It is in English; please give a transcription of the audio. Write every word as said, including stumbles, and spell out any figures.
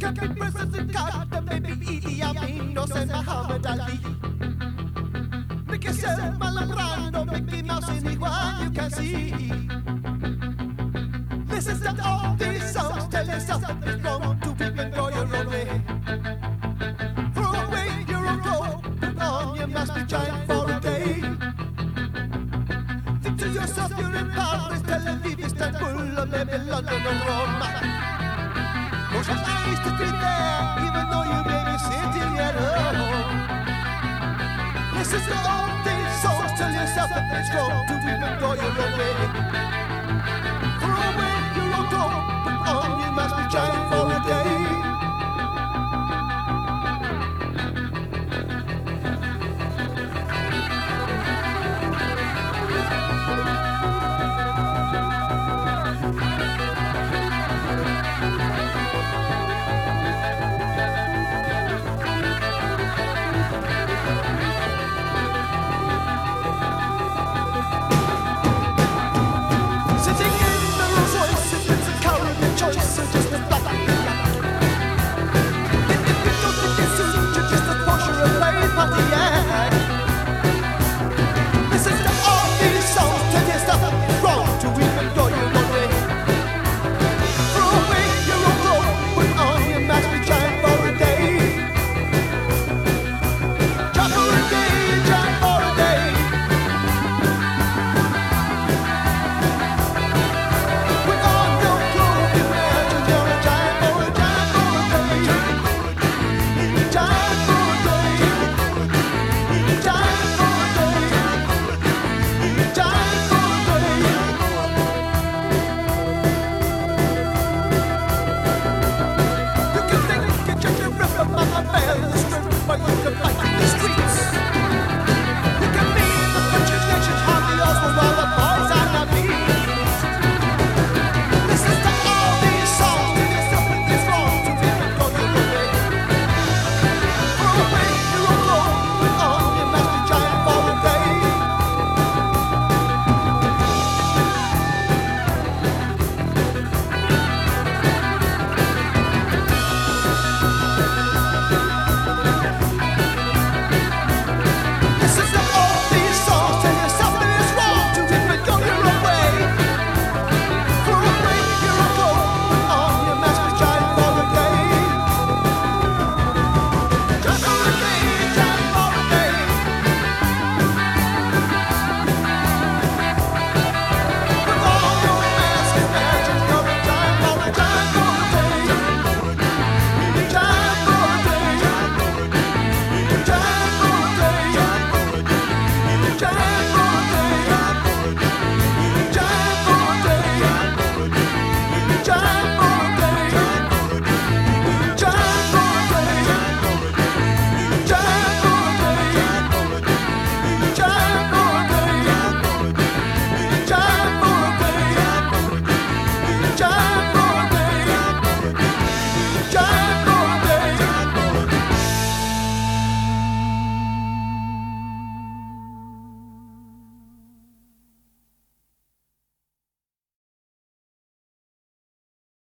can be President Carter, maybe Idi Amin, or say Muhammad Ali. Make yourself Marlon Brando, Mickey Mouse, anyone you can see. Listen to all these songs, tell yourself that it's wrong to weep and go your own way. Throw away your own clothes, put on your mask to shine for a day. Think to yourself you're in Paris, Tel Aviv, Istanbul, or maybe London or Rome. Close your eyes to be there, even though you may be sitting at home. Listen to all these songs, tell yourself that it's wrong to weep and go your own way.